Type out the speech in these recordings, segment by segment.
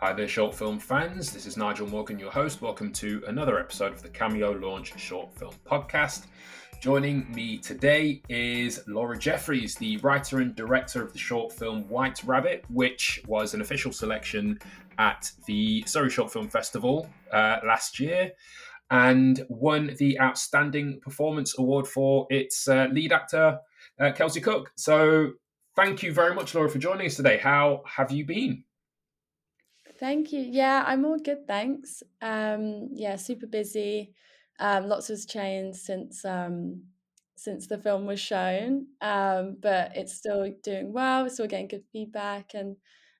Hi there, short film fans. This is Nigel Morgan, your host. Welcome to another episode of the Cameo Launch Short Film Podcast. Joining me today is Laura Jeffries, the writer and director of the short film White Rabbit, which was an official selection at the Surrey Short Film Festival last year and won the Outstanding Performance Award for its lead actor, Kelsey Cook. So thank you very much, Laura, for joining us today. How have you been? Thank you. Yeah, I'm all good, thanks. Super busy. Lots has changed since the film was shown. But it's still doing well. We're still getting good feedback, and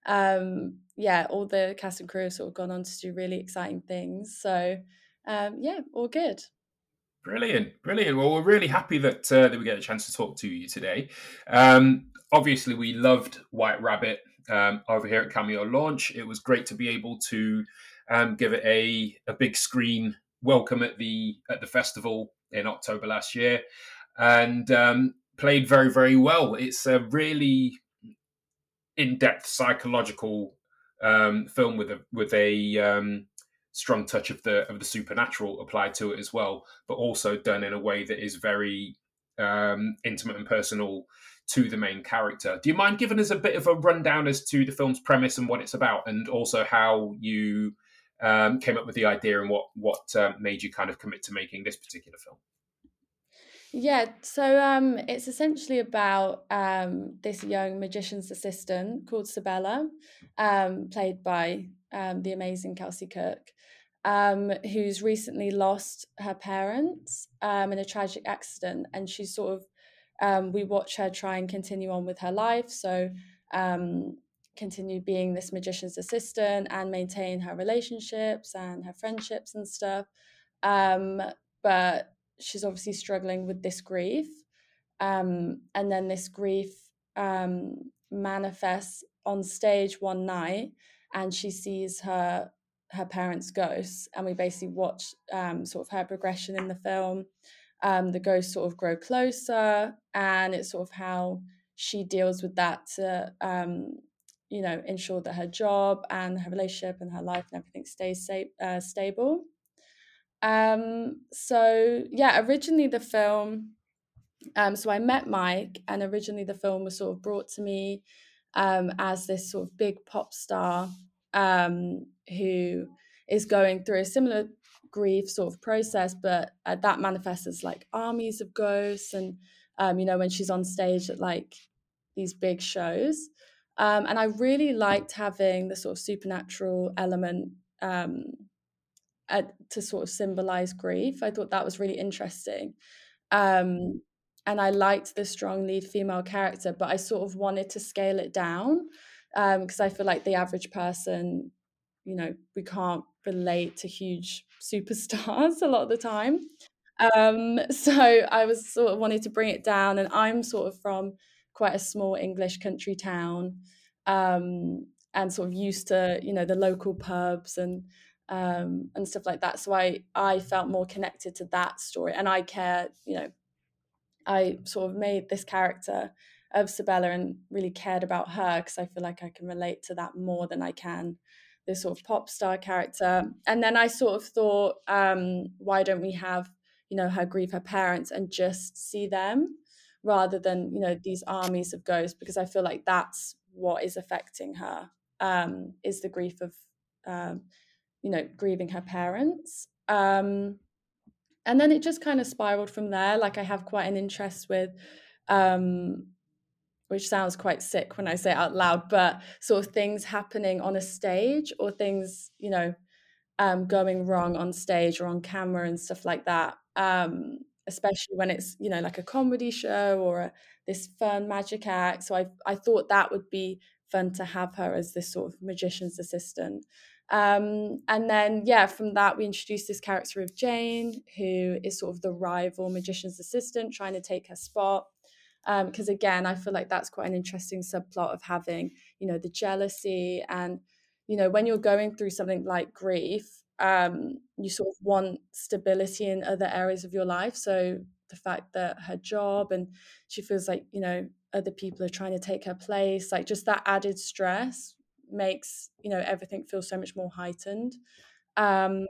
all the cast and crew have sort of gone on to do really exciting things. So all good. Brilliant, brilliant. Well, we're really happy that we get a chance to talk to you today. Obviously, we loved White Rabbit over here at Cameo Launch. It was great to be able to give it a big screen welcome at the festival in October last year, and played very, very well. It's a really in-depth psychological film with a strong touch of the supernatural applied to it as well, but also done in a way that is very intimate and personal to the main character. Do you mind giving us a bit of a rundown as to the film's premise and what it's about, and also how you came up with the idea and what made you kind of commit to making this particular film? Yeah, so it's essentially about this young magician's assistant called Sabella, played by the amazing Kelsey Cook, who's recently lost her parents in a tragic accident, and she's sort of we watch her try and continue on with her life, so continue being this magician's assistant and maintain her relationships and her friendships and stuff. Um, but she's obviously struggling with this grief. And then this grief manifests on stage one night, and she sees her parents' ghosts, and we basically watch sort of her progression in the film. The ghosts sort of grow closer, and it's sort of how she deals with that to ensure that her job and her relationship and her life and everything stays stable. Originally the film, so I met Mike, and originally the film was sort of brought to me as this sort of big pop star who is going through a similar grief sort of process, but that manifests as like armies of ghosts, and when she's on stage at like these big shows. And I really liked having the sort of supernatural element to sort of symbolize grief. I thought that was really interesting. Um, and I liked the strong lead female character, but I sort of wanted to scale it down because I feel like the average person, we can't relate to huge superstars a lot of the time. So I was sort of wanting to bring it down, and I'm sort of from quite a small English country town, and sort of used to, the local pubs and stuff like that. So I felt more connected to that story, and I care, I sort of made this character of Sabella and really cared about her because I feel like I can relate to that more than I can this sort of pop star character. And then I sort of thought, why don't we have, her grieve her parents and just see them rather than, these armies of ghosts, because I feel like that's what is affecting her, is the grief of, um, grieving her parents. And then it just kind of spiraled from there. Like I have quite an interest with, um, which sounds quite sick when I say it out loud, but sort of things happening on a stage or things, going wrong on stage or on camera and stuff like that. Especially when it's, like a comedy show or this fun magic act. So I thought that would be fun to have her as this sort of magician's assistant. And then, yeah, from that, we introduced this character of Jane, who is sort of the rival magician's assistant trying to take her spot. Because again, I feel like that's quite an interesting subplot of having, the jealousy and, when you're going through something like grief, you sort of want stability in other areas of your life. So the fact that her job and she feels like, other people are trying to take her place, like just that added stress makes, everything feel so much more heightened. Um,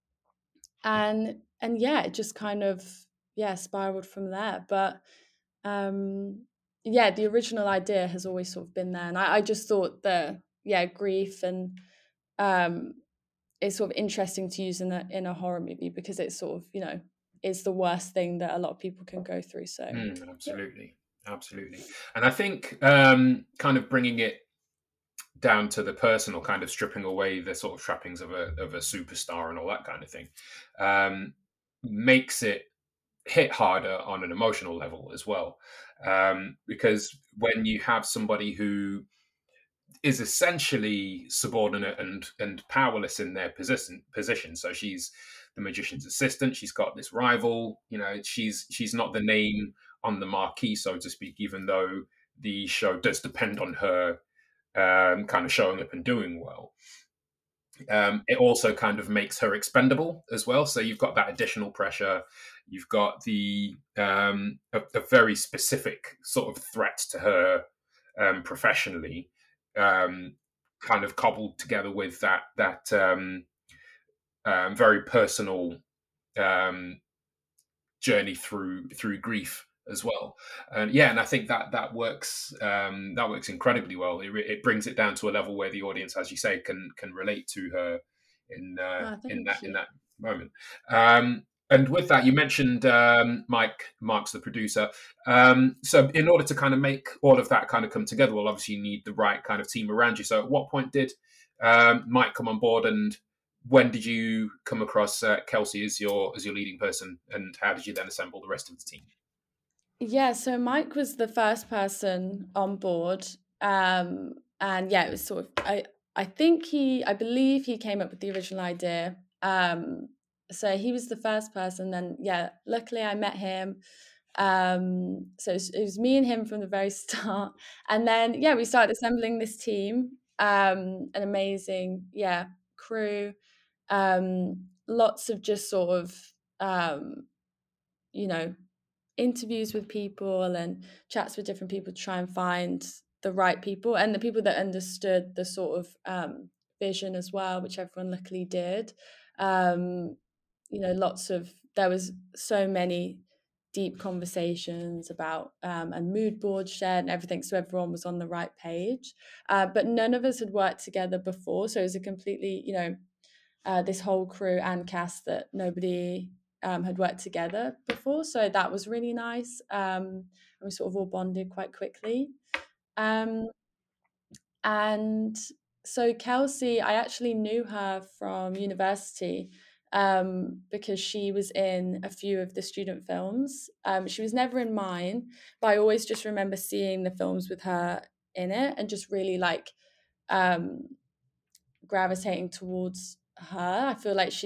and yeah, it just kind of, yeah, spiraled from there. But um, yeah, the original idea has always sort of been there, and I just thought grief and um, it's sort of interesting to use in a horror movie because it's sort of, is the worst thing that a lot of people can go through. So yeah. Absolutely, absolutely. And I think kind of bringing it down to the personal, kind of stripping away the sort of trappings of a superstar and all that kind of thing, makes it hit harder on an emotional level as well. Because when you have somebody who is essentially subordinate and powerless in their position. So she's the magician's assistant. She's got this rival. She's not the name on the marquee, so to speak. Even though the show does depend on her kind of showing up and doing well. It also kind of makes her expendable as well. So you've got that additional pressure. You've got the a very specific sort of threat to her professionally, kind of cobbled together with that very personal um, journey through grief as well. And I think that works incredibly well. It brings it down to a level where the audience, as you say, can relate to her in in Thank that you. in that moment. And with that, you mentioned Mark's the producer. So in order to kind of make all of that kind of come together, well, obviously you need the right kind of team around you. So at what point did Mike come on board, and when did you come across Kelsey as your leading person, and how did you then assemble the rest of the team? Yeah, so Mike was the first person on board. And yeah, it was sort of I believe he came up with the original idea. So he was the first person. Then yeah, luckily I met him. So it was me and him from the very start. And then yeah, we started assembling this team. An amazing, yeah, crew. Lots of just sort of you know interviews with people and chats with different people to try and find the right people and the people that understood the sort of vision as well, which everyone luckily did. Um, there was so many deep conversations about and mood boards shared and everything, so everyone was on the right page. But none of us had worked together before, so it was a completely, this whole crew and cast that nobody had worked together before. So that was really nice. And we sort of all bonded quite quickly. Um, and so Kelsey, I actually knew her from university because she was in a few of the student films. She was never in mine, but I always just remember seeing the films with her in it and just really like um, gravitating towards her. I feel like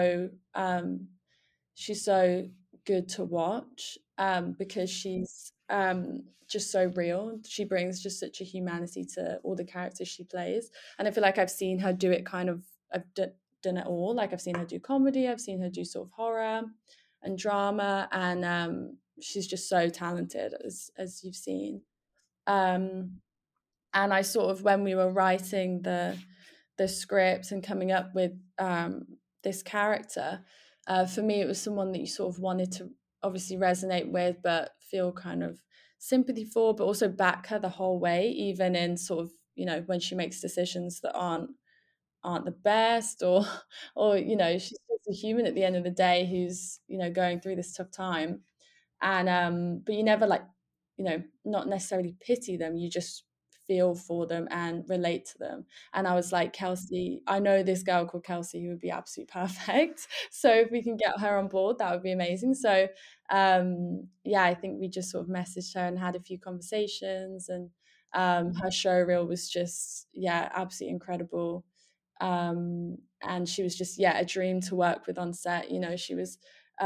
she's so good to watch because she's just so real. She brings just such a humanity to all the characters she plays, and I feel like I've seen her do it kind of. Done it all. Like I've seen her do comedy, I've seen her do sort of horror and drama, and she's just so talented as you've seen. Um, and I sort of when we were writing the script and coming up with this character, for me it was someone that you sort of wanted to obviously resonate with, but feel kind of sympathy for, but also back her the whole way, even in sort of when she makes decisions that aren't the best, or she's just a human at the end of the day who's going through this tough time. And but you never like not necessarily pity them, you just feel for them and relate to them. And I was like, Kelsey, I know this girl called Kelsey who would be absolutely perfect. So if we can get her on board, that would be amazing. So yeah, I think we just sort of messaged her and had a few conversations, and her show reel was just, yeah, absolutely incredible. And she was just, yeah, a dream to work with on set. She was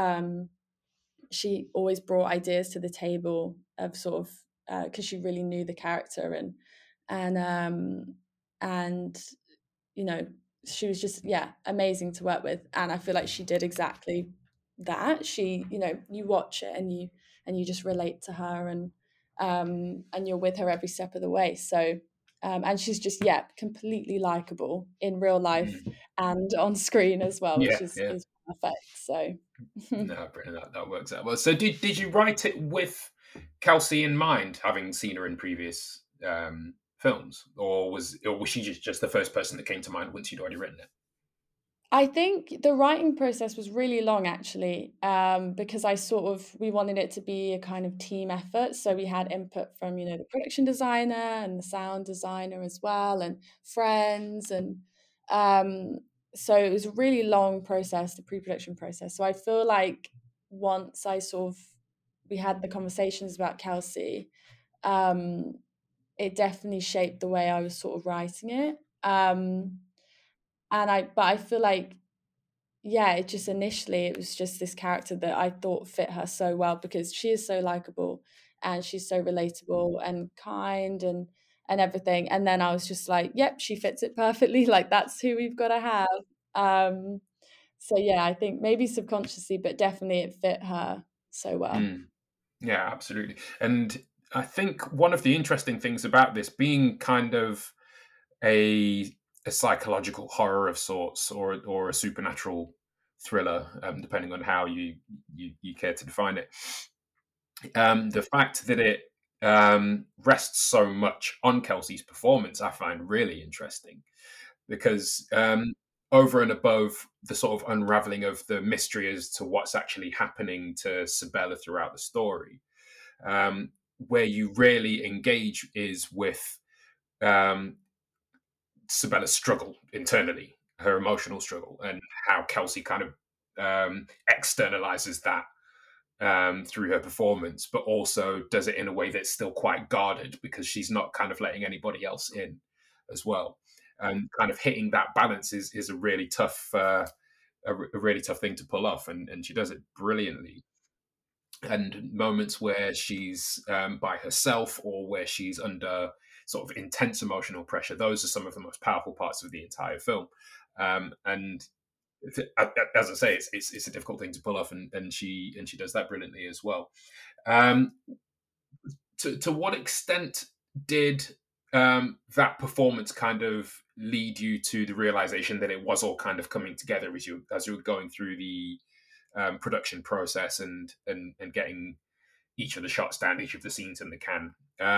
she always brought ideas to the table of sort of because she really knew the character, and and you know she was just, yeah, amazing to work with. And I feel like she did exactly that. She, you watch it and you just relate to her, and you're with her every step of the way. So And she's just, yeah, completely likable in real life Mm. and on screen as well, which Yeah, yeah. is perfect. So No, brilliant. That works out well. So did you write it with Kelsey in mind, having seen her in previous films, or was she just the first person that came to mind once you'd already written it? I think the writing process was really long actually, because we wanted it to be a kind of team effort. So we had input from, the production designer and the sound designer as well, and friends, and um, so it was a really long process, the pre-production process. So I feel like once we had the conversations about Kelsey, um, it definitely shaped the way I was sort of writing it. But I feel like, yeah, it just initially it was just this character that I thought fit her so well because she is so likable and she's so relatable and kind and everything. And then I was just like, yep, she fits it perfectly. Like that's who we've got to have. Um, so yeah, I think maybe subconsciously, but definitely it fit her so well. Mm. Yeah, absolutely. And I think one of the interesting things about this being kind of a a psychological horror of sorts, or a supernatural thriller, depending on how you care to define it. The fact that it rests so much on Kelsey's performance, I find really interesting because over and above the sort of unraveling of the mystery as to what's actually happening to Sabella throughout the story, um, where you really engage is with um, Sabella's struggle internally, her emotional struggle, and how Kelsey kind of externalizes that through her performance, but also does it in a way that's still quite guarded because she's not kind of letting anybody else in as well. And kind of hitting that balance is a really tough a really tough thing to pull off, and she does it brilliantly. And moments where she's by herself or where she's under sort of intense emotional pressure, those are some of the most powerful parts of the entire film. And as I say, it's a difficult thing to pull off, and she does that brilliantly as well. Um, to what extent did that performance kind of lead you to the realization that it was all kind of coming together as you were going through the production process and getting each of the shots down, each of the scenes in the can?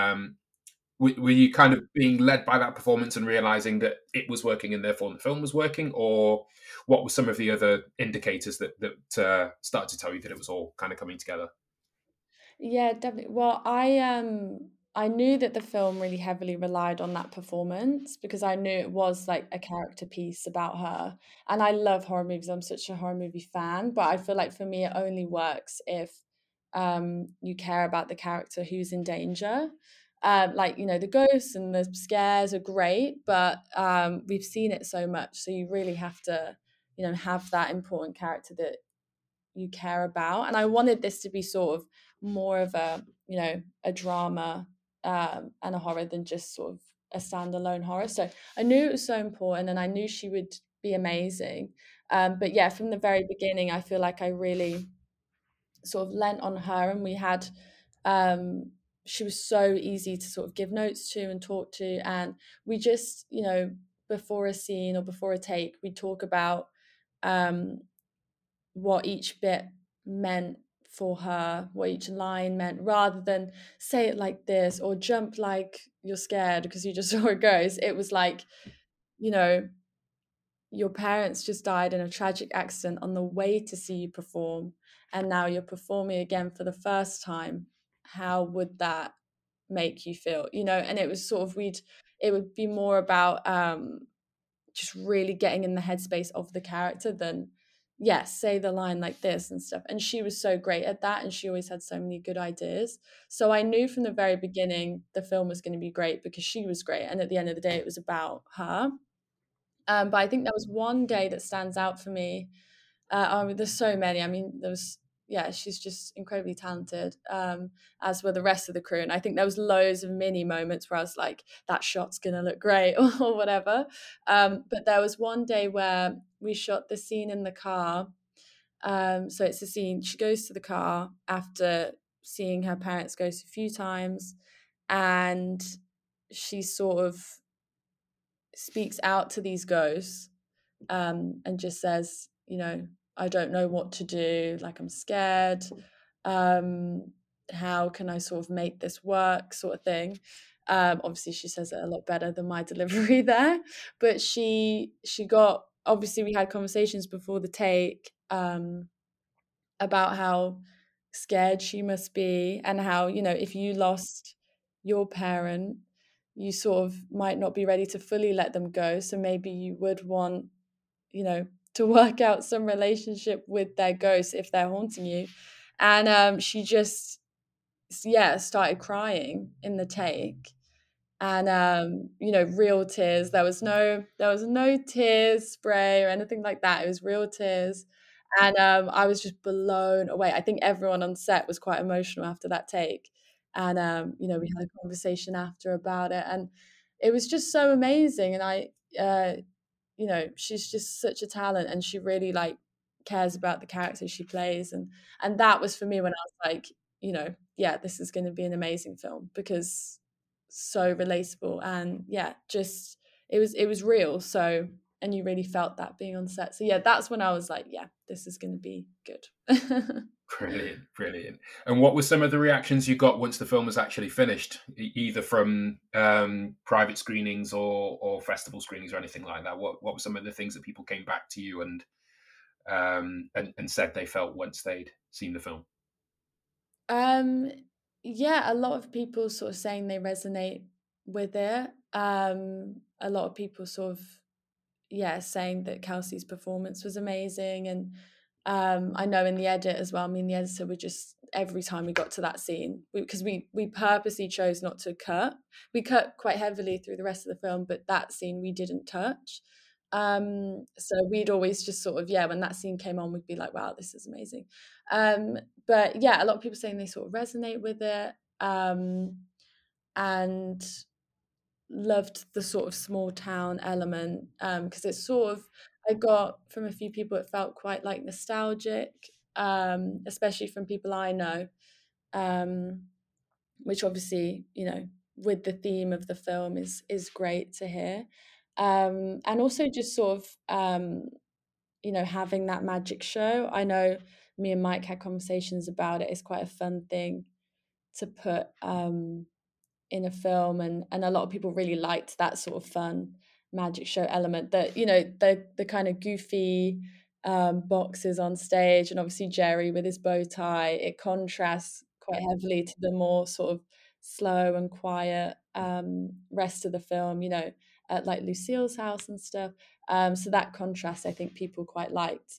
Were you kind of being led by that performance and realizing that it was working and therefore the film was working, or what were some of the other indicators that started to tell you that it was all kind of coming together? Yeah, definitely. Well, I knew that the film really heavily relied on that performance because I knew it was like a character piece about her. And I love horror movies. I'm such a horror movie fan, but I feel like for me it only works if you care about the character who's in danger. Like, the ghosts and the scares are great, but we've seen it so much, so you really have to, have that important character that you care about. And I wanted this to be sort of more of a drama, and a horror than just sort of a standalone horror. So I knew it was so important and I knew she would be amazing. But yeah, from the very beginning, I feel like I really sort of lent on her, and we had um she was so easy to sort of give notes to and talk to, and we just, before a scene or before a take, we talk about um what each bit meant for her, what each line meant, rather than say it like this or jump like you're scared because you just saw a ghost. It was like, you know, your parents just died in a tragic accident on the way to see you perform, and now you're performing again for the first time. How would that make you feel? And it was sort of it would be more about just really getting in the headspace of the character than, yes, say the line like this and stuff. And she was so great at that, and she always had so many good ideas. So I knew from the very beginning the film was going to be great because she was great, and at the end of the day it was about her. But I think there was one day that stands out for me. There's so many. I mean, yeah, she's just incredibly talented, as were the rest of the crew. And I think there was loads of mini moments where I was like, that shot's gonna look great or whatever. But there was one day where we shot the scene in the car. So it's a scene, she goes to the car after seeing her parents ghost a few times, and she sort of speaks out to these ghosts, and just says, I don't know what to do, like I'm scared. Um, how can I sort of make this work, sort of thing. Obviously, she says it a lot better than my delivery there, but she got, obviously we had conversations before the take, about how scared she must be, and how, if you lost your parent, you sort of might not be ready to fully let them go. So maybe you would want, you know, to work out some relationship with their ghosts if they're haunting you. And she just, yeah, started crying in the take. And real tears. There was no tears spray or anything like that. It was real tears. And I was just blown away. I think everyone on set was quite emotional after that take. And we had a conversation after about it, and it was just so amazing. And uh, she's just such a talent, and she really like cares about the character she plays. And that was for me when I was like, yeah, this is going to be an amazing film, because so relatable, and yeah, just it was real. So, and you really felt that being on set. So yeah, that's when I was like, yeah, this is going to be good. Brilliant, brilliant. And what were some of the reactions you got once the film was actually finished, either from private screenings or festival screenings or anything like that? What were some of the things that people came back to you and said they felt once they'd seen the film? Um, yeah, a lot of people sort of saying they resonate with it. A lot of people sort of, yeah, saying that Kelsey's performance was amazing. And I know in the edit as well, I mean, the editor would just, every time we got to that scene, because we purposely chose not to cut. We cut quite heavily through the rest of the film, but that scene we didn't touch. So we'd always just sort of, yeah, when that scene came on, we'd be like, wow, this is amazing. Um, but yeah, a lot of people saying they sort of resonate with it, and loved the sort of small town element, because it's sort of, I got from a few people, it felt quite like nostalgic, especially from people I know, um, which obviously, with the theme of the film is great to hear. And also just sort of, having that magic show. I know me and Mike had conversations about it. It's quite a fun thing to put in a film, and a lot of people really liked that sort of fun magic show element, that the kind of goofy boxes on stage, and obviously Jerry with his bow tie, it contrasts quite heavily to the more sort of slow and quiet rest of the film, at like Lucille's house and stuff. So that contrast I think people quite liked.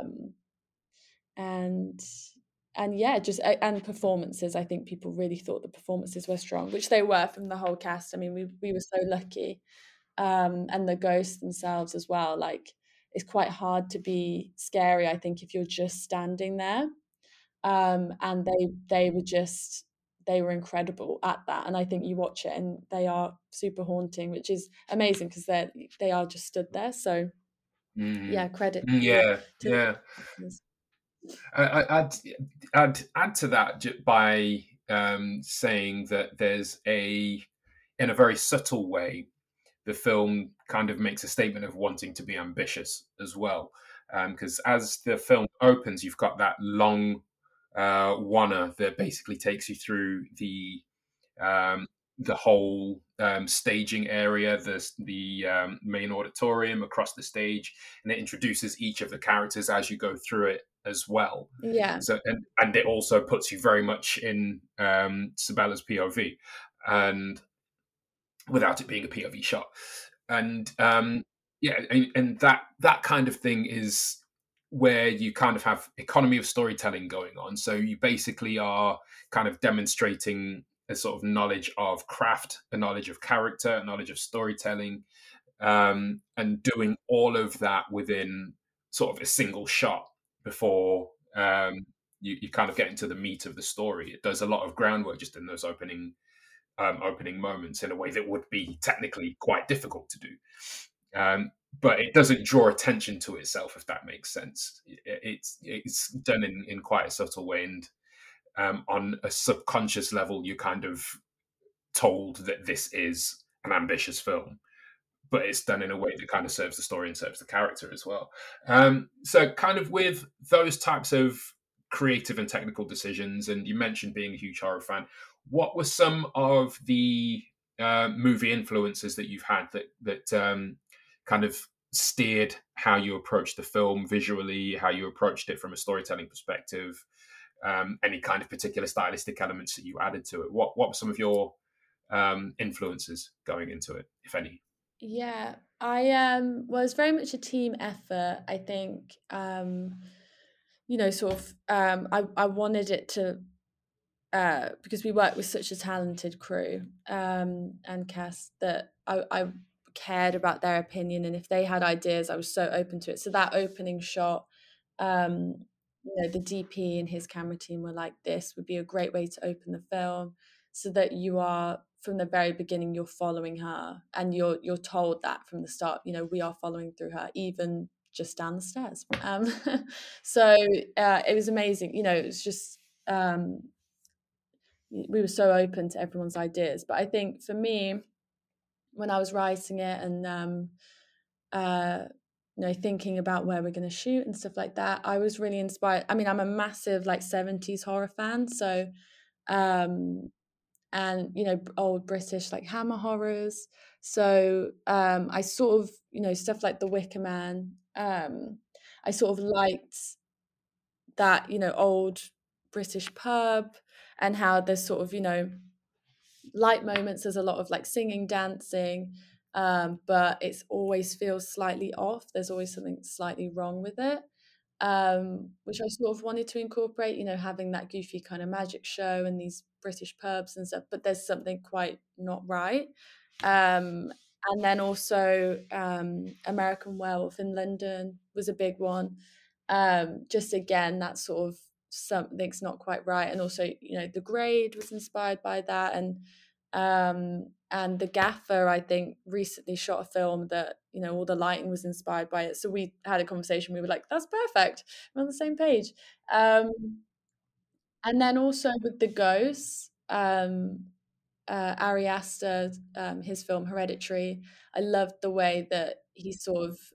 And yeah, just and performances, I think people really thought the performances were strong, which they were from the whole cast. I mean, we were so lucky. And the ghosts themselves as well, like, it's quite hard to be scary, I think, if you're just standing there. And they were incredible at that, and I think you watch it and they are super haunting, which is amazing, because they are just stood there. So Mm. yeah, credit Yeah, to the yeah. performances. I'd add to that by saying that in a very subtle way, the film kind of makes a statement of wanting to be ambitious as well. Because as the film opens, you've got that long wanna that basically takes you through um, the whole staging area, the main auditorium across the stage, and it introduces each of the characters as you go through it as well. Yeah. So and it also puts you very much in Sabella's POV, and without it being a POV shot, and yeah, and that kind of thing is where you kind of have economy of storytelling going on. So you basically are kind of demonstrating a sort of knowledge of craft, a knowledge of character, a knowledge of storytelling, and doing all of that within sort of a single shot before you kind of get into the meat of the story. It does a lot of groundwork just in those opening moments in a way that would be technically quite difficult to do. Um, but it doesn't draw attention to itself, if that makes sense. It's done in quite a subtle way, and on a subconscious level, you kind of told that this is an ambitious film, but it's done in a way that kind of serves the story and serves the character as well. So, kind of with those types of creative and technical decisions, and you mentioned being a huge horror fan, what were some of the movie influences that you've had that kind of steered how you approached the film visually, how you approached it from a storytelling perspective? Any kind of particular stylistic elements that you added to it? What were some of your influences going into it, if any? Yeah, I was very much a team effort. I think sort of I wanted it to because we work with such a talented crew and cast that I cared about their opinion, and if they had ideas, I was so open to it. So that opening shot, um, the DP and his camera team were like, "This would be a great way to open the film, so that you are from the very beginning you're following her, and you're told that from the start. We are following through her, even just down the stairs." So it was amazing. It was just. We were so open to everyone's ideas. But I think for me, when I was writing it and uh, thinking about where we're going to shoot and stuff like that, I was really inspired. I mean, I'm a massive like 70s horror fan, so um, and old British like Hammer horrors. So I sort of stuff like The Wicker Man. I sort of liked that old British pub, and how there's sort of light moments. There's a lot of like singing, dancing, but it's always feels slightly off. There's always something slightly wrong with it, which I sort of wanted to incorporate. Having that goofy kind of magic show and these British pubs and stuff, but there's something quite not right. Um, and then also American Werewolf in London was a big one. Just again, that sort of something's not quite right, and also The Grade was inspired by that, and the gaffer I think recently shot a film that all the lighting was inspired by it. So we had a conversation. We were like, "That's perfect. We're on the same page." Um, and then also with the ghosts, Ari Aster, his film Hereditary. I loved the way that he sort of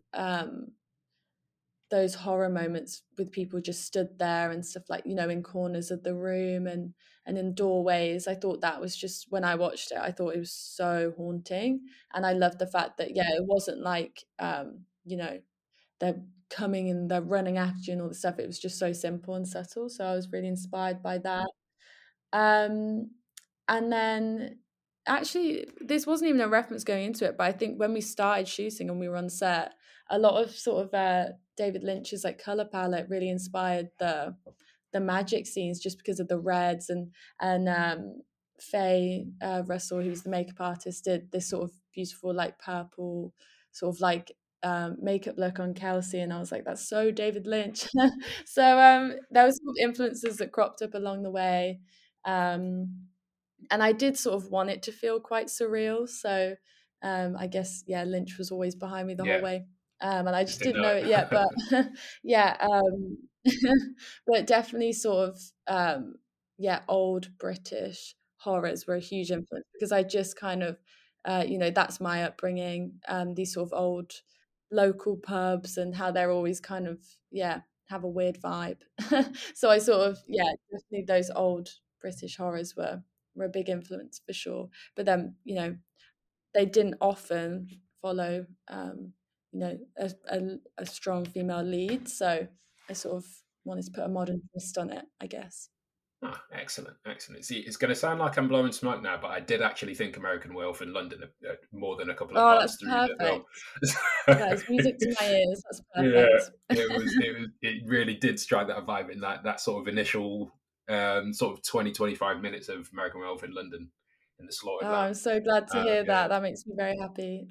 those horror moments with people just stood there and stuff, like in corners of the room and in doorways. I thought that was just, when I watched it, I thought it was so haunting. And I loved the fact that it wasn't like they're coming and they're running after you and all this stuff. It was just so simple and subtle, so I was really inspired by that. um and then, actually, this wasn't even a reference going into it, but I think when we started shooting and we were on set, a lot of sort of David Lynch's like color palette really inspired the magic scenes, just because of the reds, and Faye Russell, who's the makeup artist, did this sort of beautiful like purple sort of like makeup look on Kelsey, and I was like, that's so David Lynch. So there was sort of influences that cropped up along the way. Um, and I did sort of want it to feel quite surreal. So I guess Lynch was always behind me the whole Yeah, way, and I just just didn't didn't know know it yet. But it. yeah, but definitely sort of old British horrors were a huge influence, because I just kind of that's my upbringing. These sort of old local pubs, and how they're always kind of have a weird vibe. So I sort of definitely those old British horrors were a big influence for sure. But then they didn't often follow a strong female lead, so I sort of wanted to put a modern twist on it, I guess. Ah, excellent, excellent. See, it's going to sound like I'm blowing smoke now, but I did actually think American Werewolf in London more than a couple of Oh, parts that's through the perfect. film. That is music to my ears. That's Yeah, perfect. it really did strike that vibe in that sort of initial sort of 20-25 minutes of American Werewolf in London in the Oh, slaughtered I'm lamb. so glad to hear Yeah. that. That makes me very happy.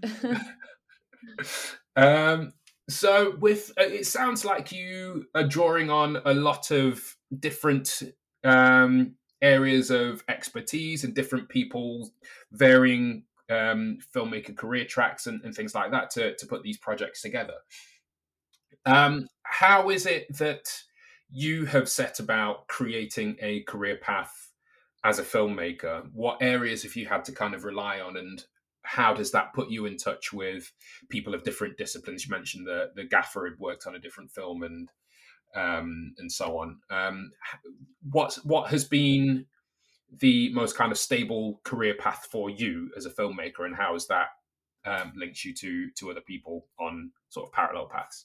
Um, so with it sounds like you are drawing on a lot of different areas of expertise and different people's varying filmmaker career tracks and things like that to put these projects together. How is it that you have set about creating a career path as a filmmaker, what areas have you had to kind of rely on, and how does that put you in touch with people of different disciplines? You mentioned the gaffer had worked on a different film, and so on. What has been the most kind of stable career path for you as a filmmaker, and how has that linked you to other people on sort of parallel paths?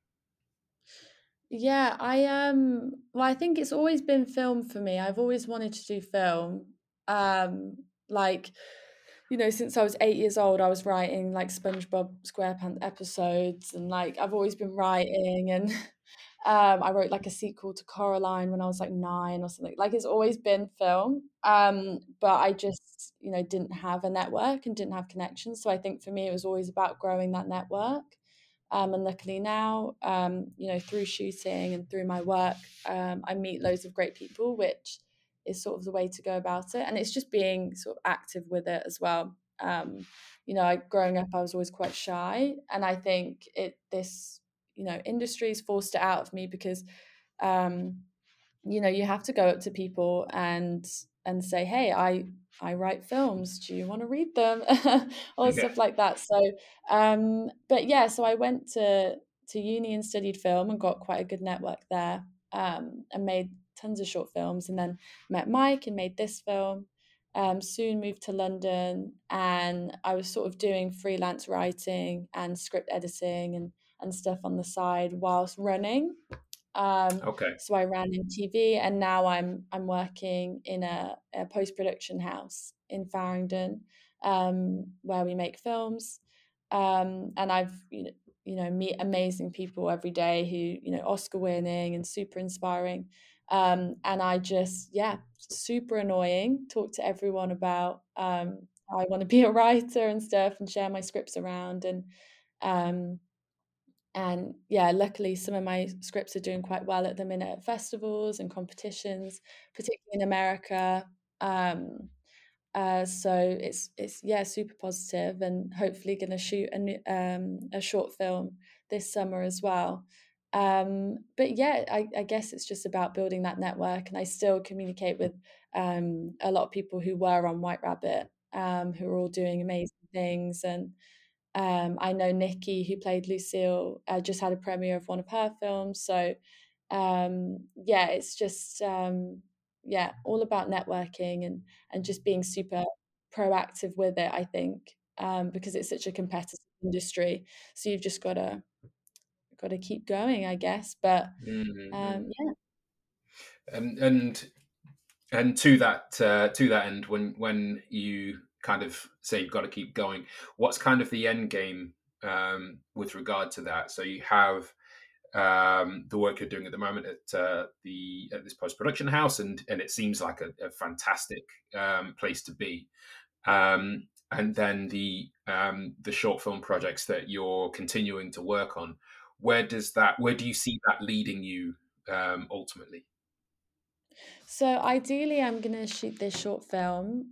Yeah, well, I think it's always been film for me. I've always wanted to do film. Like, since I was 8 years old, I was writing like SpongeBob SquarePants episodes, and like I've always been writing, and I wrote like a sequel to Coraline when I was like 9 or something. Like it's always been film. But I just, didn't have a network and didn't have connections. So I think for me, it was always about growing that network. And luckily now, through shooting and through my work, I meet loads of great people, which is sort of the way to go about it. And it's just being sort of active with it as well. Growing up, I was always quite shy, and I think this industry's forced it out of me because um, you have to go up to people and say, hey, I write films, do you want to read them? Or Yeah. stuff like that. So but yeah, so I went to uni and studied film and got quite a good network there, and made tons of short films, and then met Mike and made this film. Soon moved to London, and I was sort of doing freelance writing and script editing and stuff on the side whilst running. Um, Okay. so I ran in TV, and now I'm working in a post production house in Farringdon, where we make films. And I've meet amazing people every day who Oscar winning and super inspiring. And I just super annoying. Talk to everyone about how I want to be a writer and stuff, and share my scripts around um, and yeah, luckily some of my scripts are doing quite well at the minute at festivals and competitions, particularly in America. Um, so it's yeah, super positive, and hopefully going to shoot a short film this summer as well. But yeah, I guess it's just about building that network, and I still communicate with a lot of people who were on White Rabbit, who are all doing amazing things. And I know Nikki, who played Lucille, just had a premiere of one of her films. So yeah, it's just all about networking and just being super proactive with it. I think because it's such a competitive industry, so you've just got to keep going, I guess. But Mm-hmm. yeah. And and to that end, when you kind of say you've got to keep going, what's kind of the end game with regard to that? So you have the work you're doing at the moment at this post production house, and it seems like a fantastic place to be. And then the short film projects that you're continuing to work on. Where do you see that leading you ultimately? So ideally, I'm gonna shoot this short film.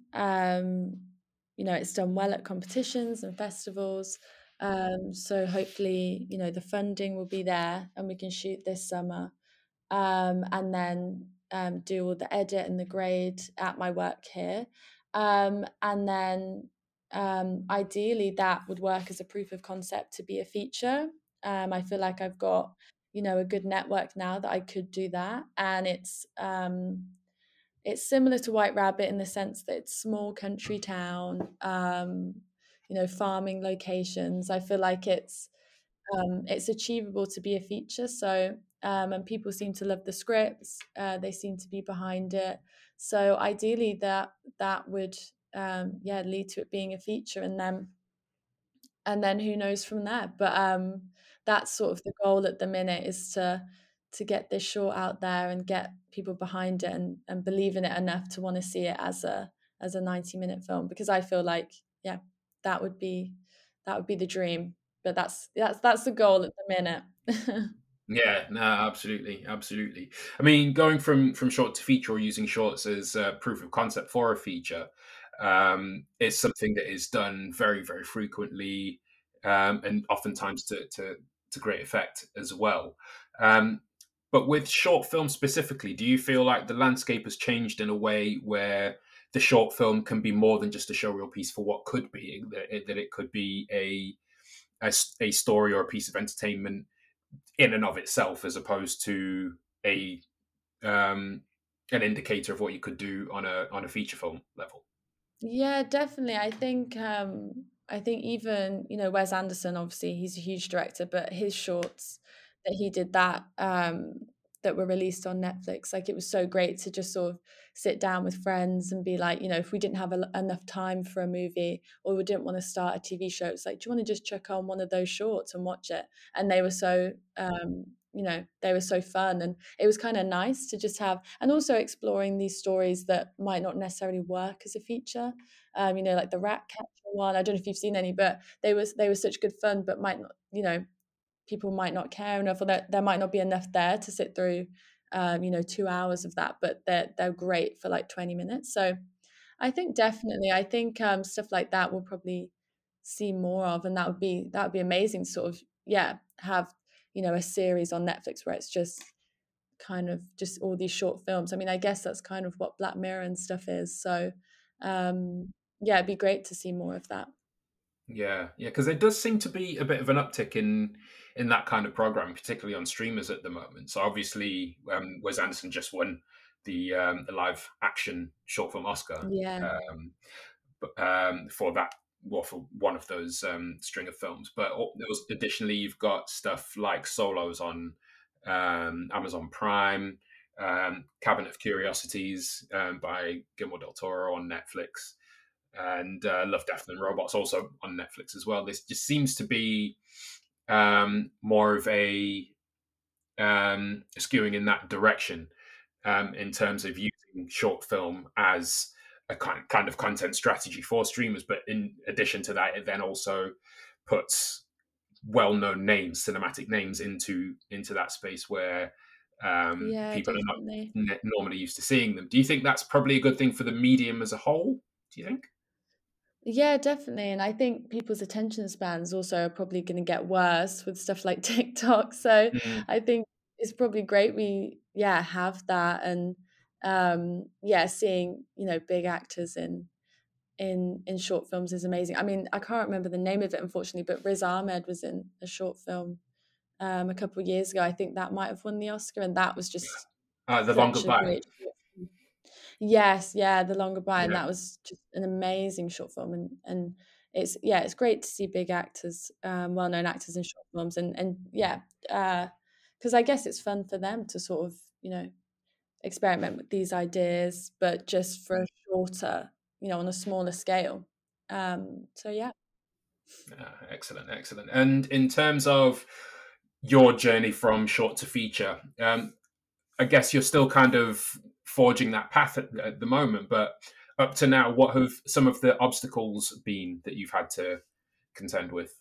It's done well at competitions and festivals. So hopefully, the funding will be there and we can shoot this summer. And then do all the edit and the grade at my work here. And then ideally, that would work as a proof of concept to be a feature. I feel like I've got, a good network now that I could do that. And it's similar to White Rabbit in the sense that it's small country town, farming locations. I feel like it's achievable to be a feature. So and people seem to love the scripts. They seem to be behind it. So ideally, that would lead to it being a feature, and then who knows from there. But that's sort of the goal at the minute, is to get this short out there and get people behind it and believe in it enough to want to see it as a 90-minute film, because I feel like yeah, that would be the dream. But that's the goal at the minute. Yeah, no, absolutely, absolutely. I mean, going from short to feature, or using shorts as proof of concept for a feature, is something that is done very, very frequently, and oftentimes to great effect as well. Um, But with short film specifically, do you feel like the landscape has changed in a way where the short film can be more than just a showreel piece for what could be, that it could be a story or a piece of entertainment in and of itself, as opposed to a um, an indicator of what you could do on a feature film level? Yeah, definitely. I think even, Wes Anderson, obviously he's a huge director, but his shorts that he did that were released on Netflix, like it was so great to just sort of sit down with friends and be like, if we didn't have enough time for a movie or we didn't want to start a TV show, it's like, do you want to just chuck on one of those shorts and watch it? And they were so they were so fun, and it was kind of nice to just have, and also exploring these stories that might not necessarily work as a feature. Like the rat catcher one. I don't know if you've seen any, but they were such good fun, but might not, people might not care enough, or there might not be enough there to sit through, 2 hours of that, but they're great for like 20 minutes. So I think definitely, I think stuff like that we'll probably see more of, and that would be amazing. To sort of, yeah, have a series on Netflix where it's just kind of just all these short films. I mean, I guess that's kind of what Black Mirror and stuff is. So, yeah, it'd be great to see more of that. Yeah, yeah, because there does seem to be a bit of an uptick in that kind of program, particularly on streamers at the moment. So obviously, Wes Anderson just won the live action short film Oscar, Yeah, um, for that, well, for one of those string of films. But additionally, you've got stuff like Solos on Amazon Prime, Cabinet of Curiosities by Guillermo del Toro on Netflix, and Love, Death and Robots also on Netflix as well. This just seems to be more of a skewing in that direction, in terms of using short film as a kind of content strategy for streamers. But in addition to that, it then also puts well-known names, cinematic names, into that space where yeah, people are not definitely. normally used to seeing them. Do you think that's probably a good thing for the medium as a whole? Do you think? Yeah, definitely. And I think people's attention spans also are probably going to get worse with stuff like TikTok. So Mm. I think it's probably great we, yeah, have that. And yeah, seeing, big actors in short films is amazing. I mean, I can't remember the name of it, unfortunately, but Riz Ahmed was in a short film a couple of years ago. I think that might have won the Oscar, and that was just The Long such a Goodbye. great short film. Yes, yeah, The Long Goodbye, and Yeah. that was just an amazing short film, and it's, yeah, it's great to see big actors, well-known actors in short films, and yeah, because I guess it's fun for them to sort of, experiment with these ideas, but just for a shorter, on a smaller scale. So yeah. Excellent, excellent. And in terms of your journey from short to feature, I guess you're still kind of forging that path at the moment. But up to now, what have some of the obstacles been that you've had to contend with?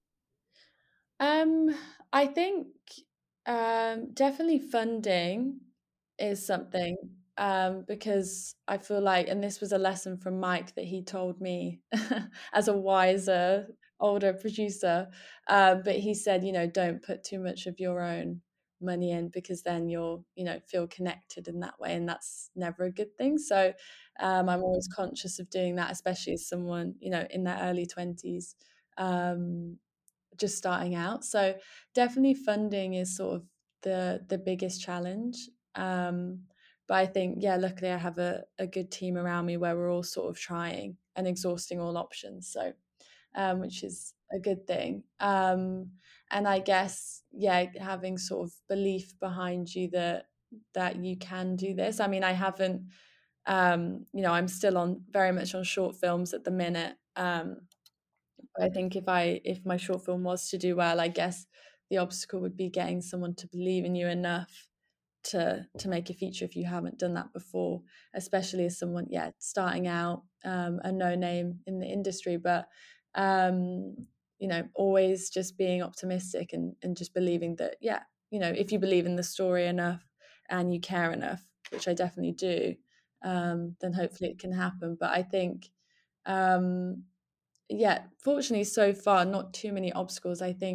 Um, I think definitely funding is something, because I feel like, and this was a lesson from Mike that he told me as a wiser, older producer. But he said, don't put too much of your own money in, because then you'll, feel connected in that way, and that's never a good thing. So I'm always conscious of doing that, especially as someone, in their early 20s. Um, just starting out. So definitely funding is sort of the biggest challenge. Um, but I think, yeah, luckily I have a good team around me where we're all sort of trying and exhausting all options. So which is a good thing. And I guess, yeah, having sort of belief behind you that you can do this. I mean, I haven't, I'm still on very much on short films at the minute. I think if my short film was to do well, I guess the obstacle would be getting someone to believe in you enough to make a feature if you haven't done that before, especially as someone, yeah, starting out, a no name in the industry. But um, always just being optimistic and just believing that, yeah, if you believe in the story enough and you care enough, which I definitely do, then hopefully it can happen. But I think um, yeah, fortunately so far, not too many obstacles. I think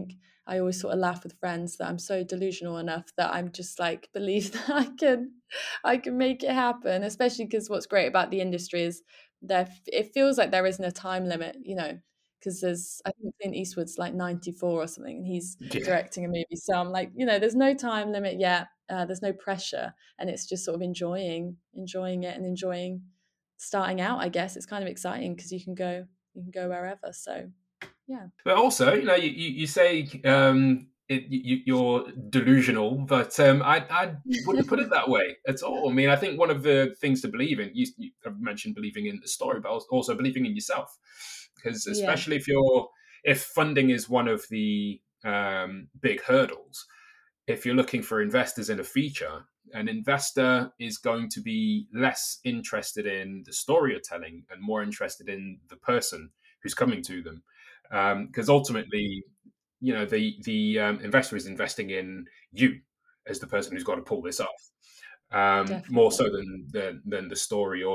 I always sort of laugh with friends that I'm so delusional enough that I'm just like believe that I can make it happen. Especially because what's great about the industry is there it feels like there isn't a time limit, you know, because there's I think Clint Eastwood's like 94 or something, and he's Yeah. directing a movie. So I'm like, you know, there's no time limit yet. There's no pressure, and it's just sort of enjoying it and enjoying starting out. I guess it's kind of exciting because you can go wherever. So yeah. But also, you say you're delusional, but I wouldn't put it that way at all. I mean, I think one of the things to believe in, you have mentioned believing in the story, but also believing in yourself, because Yeah, especially if funding is one of the big hurdles, if you're looking for investors in a feature, an investor is going to be less interested in the story you're telling and more interested in the person who's coming to them. Because ultimately, the investor is investing in you as the person who's got to pull this off, more so definitely. than the story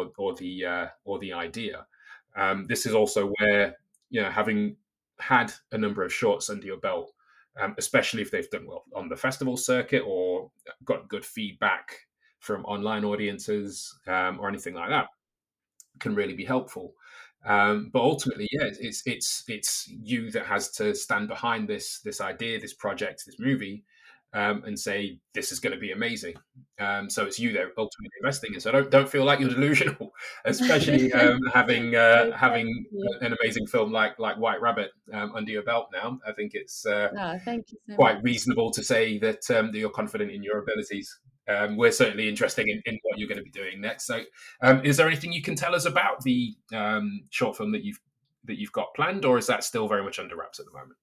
or the idea. This is also where having had a number of shorts under your belt, especially if they've done well on the festival circuit or got good feedback from online audiences or anything like that, can really be helpful. But ultimately, yeah, it's you that has to stand behind this idea, this project, this movie, and say this is going to be amazing. So it's you that ultimately investing in. So don't feel like you're delusional, especially No, thank having you. an amazing film like White Rabbit under your belt now. I think it's Ah, thank you so quite much. reasonable to say that you're confident in your abilities. We're certainly interested in what you're going to be doing next. So, is there anything you can tell us about the short film that you've got planned, or is that still very much under wraps at the moment?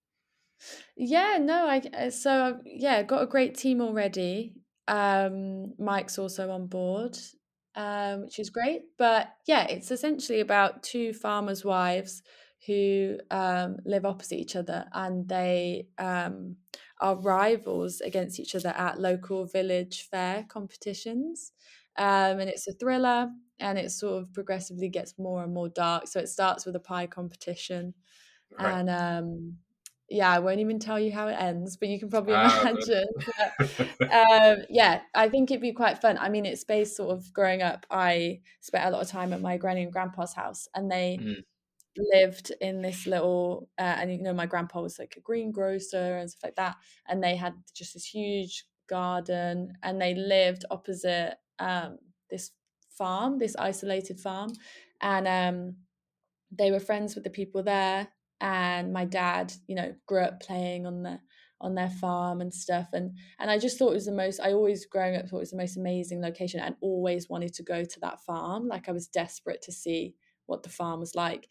Yeah, no, so yeah, got a great team already. Mike's also on board, which is great. But yeah, it's essentially about two farmers' wives who live opposite each other, and they are rivals against each other at local village fair competitions. And it's a thriller, and it sort of progressively gets more and more dark. So it starts with a pie competition, Right. and yeah, I won't even tell you how it ends, but you can probably Good. imagine. But, yeah, I think it'd be quite fun. I mean, it's based sort of growing up. I spent a lot of time at my granny and grandpa's house, and they Mm, lived in this little, and you know, my grandpa was like a greengrocer and stuff like that, and they had just this huge garden, and they lived opposite this farm, this isolated farm, and they were friends with the people there, and my dad, you know, grew up playing on their farm and stuff, and I just thought it was the most, I always growing up thought it was the most amazing location, and always wanted to go to that farm. Like I was desperate to see what the farm was like,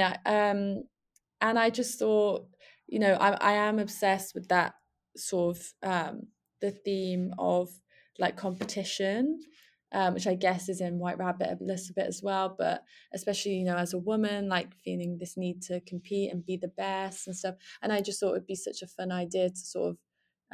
and I just thought, you know, I am obsessed with that sort of the theme of like competition, which I guess is in White Rabbit a little bit as well, but especially, you know, as a woman, like feeling this need to compete and be the best and stuff. And I just thought it would be such a fun idea to sort of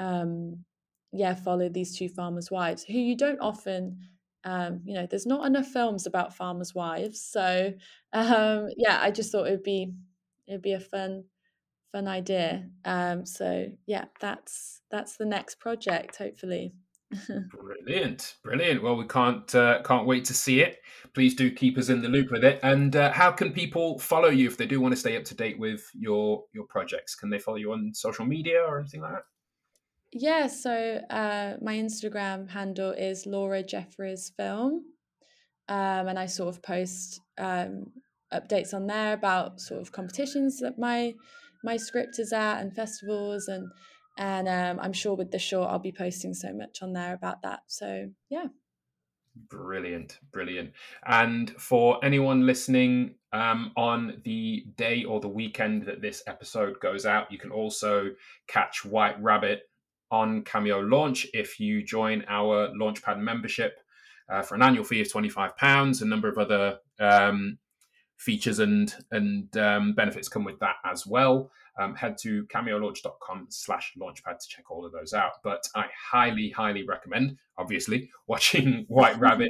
yeah, follow these two farmers' wives who you don't often you know, there's not enough films about farmers' wives. So yeah, I just thought it'd be a fun idea. So yeah, that's the next project, hopefully. brilliant, brilliant. Well, we can't wait to see it. Please do keep us in the loop with it. And how can people follow you if they do want to stay up to date with your projects? Can they follow you on social media or anything like that? Yeah, so my Instagram handle is Laura Jeffries Film, and I sort of post updates on there about sort of competitions that my script is at and festivals, and I'm sure with the short I'll be posting so much on there about that. So yeah. Brilliant, brilliant. And for anyone listening on the day or the weekend that this episode goes out, you can also catch White Rabbit on Cameo Launch if you join our Launchpad membership for an annual fee of £25. A number of other features and benefits come with that as well. Head to cameolaunch.com/launchpad to check all of those out. But I highly, highly recommend, obviously, watching White Rabbit.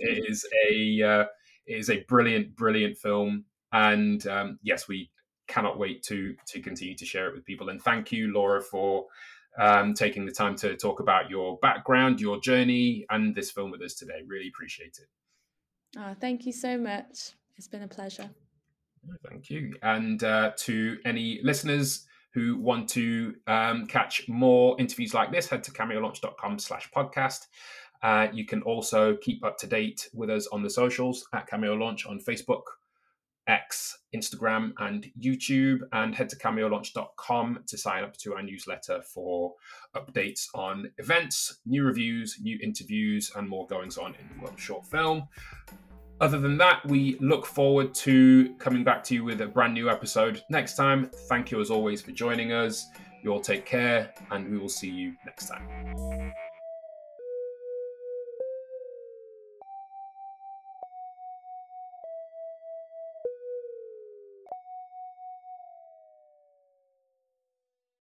It is a brilliant, brilliant film, and yes, we cannot wait to continue to share it with people. And thank you, Laura, for taking the time to talk about your background, your journey, and this film with us today. Really appreciate it. Thank you so much. It's been a pleasure. Thank you. And to any listeners who want to catch more interviews like this, head to cameolaunch.com/podcast. You can also keep up to date with us on the socials at Cameo Launch on Facebook, X, Instagram, and YouTube, and head to cameolaunch.com to sign up to our newsletter for updates on events, new reviews, new interviews, and more goings on in the world of short film. Other than that, we look forward to coming back to you with a brand new episode next time. Thank you as always for joining us. You all take care, and we will see you next time.